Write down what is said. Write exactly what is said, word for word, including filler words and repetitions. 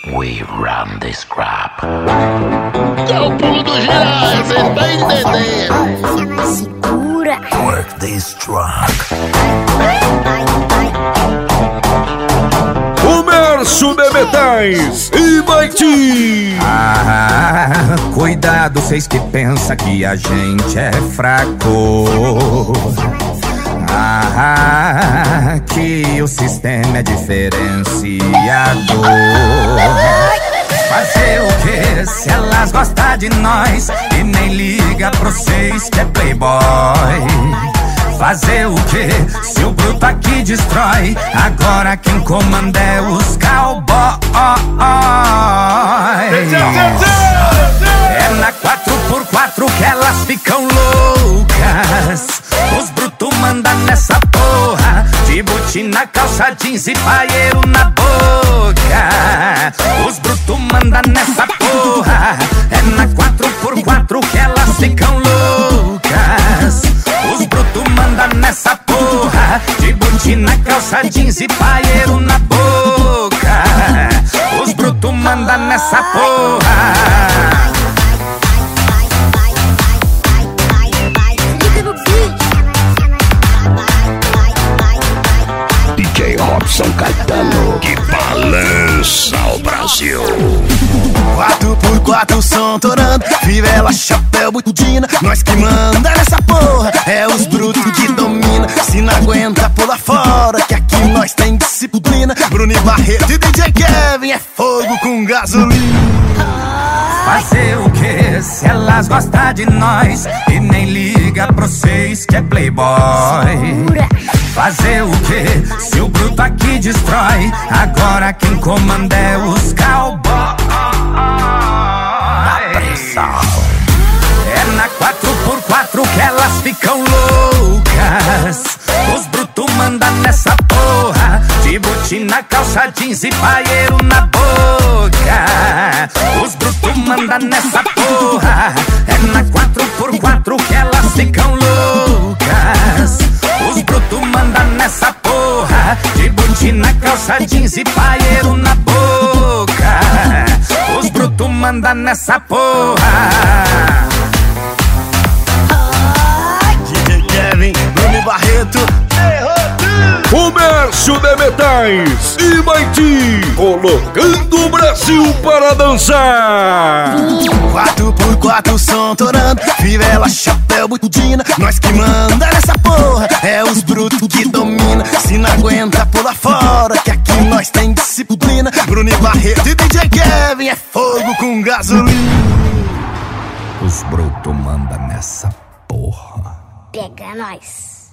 We run this crap. É o pulo do girar, cê tá entendendo? Segura. Work this truck. Comércio de Metais e Baiti. Ah, cuidado, vocês que pensam que a gente é fraco. Ah, que o sistema é diferenciador. Fazer o que se elas gostam de nós e nem liga pra vocês que é playboy? Fazer o que se o bruto aqui destrói? Agora quem comanda é os cowboys. É na quatro por quatro que elas ficam loucas. Os brutos mandam nessa porra, de botina, calça jeans e paieiro na boca. Os brutos mandam nessa porra. É na quatro por quatro que elas ficam loucas. Os brutos mandam nessa porra, de botina, calça jeans e paieiro na boca. Os brutos mandam nessa porra. D J Robson Caetano, que balança o Brasil. Quatro por quatro, som torando, fivela, chapéu, budina. Nós que manda nessa porra, é os brutos que domina. Se não aguenta, pula fora, que aqui nós tem disciplina. Bruno e Barreto e D J Kevin é fogo com gasolina. Fazer o que se elas gostam de nós e nem liga pra vocês que é playboy? Fazer o que se o bruto aqui destrói? Agora quem comanda é os cowboys. É na quatro por quatro que elas ficam loucas. Os brutos mandam nessa porra, de botina, calça jeans e paieiro na boca. Os brutos mandam nessa porra. É na quatro por quatro que elas ficam loucas. Os brutos mandam nessa porra, de botina, calça jeans e paieiro na boca. Os brutos mandam nessa porra. D J Kevin, Bruno e Barreto. Comércio de Metais e Baiti, colocando o Brasil para dançar. Quatro por quatro, som torando, fivela, chapéu, budina. Nós que manda nessa porra, é os brutos que domina. Se não aguenta, pula fora, que aqui nós tem disciplina. Bruno e Barreto e D J Kevin é fogo com gasolina. Os brutos mandam nessa porra. Pega nós.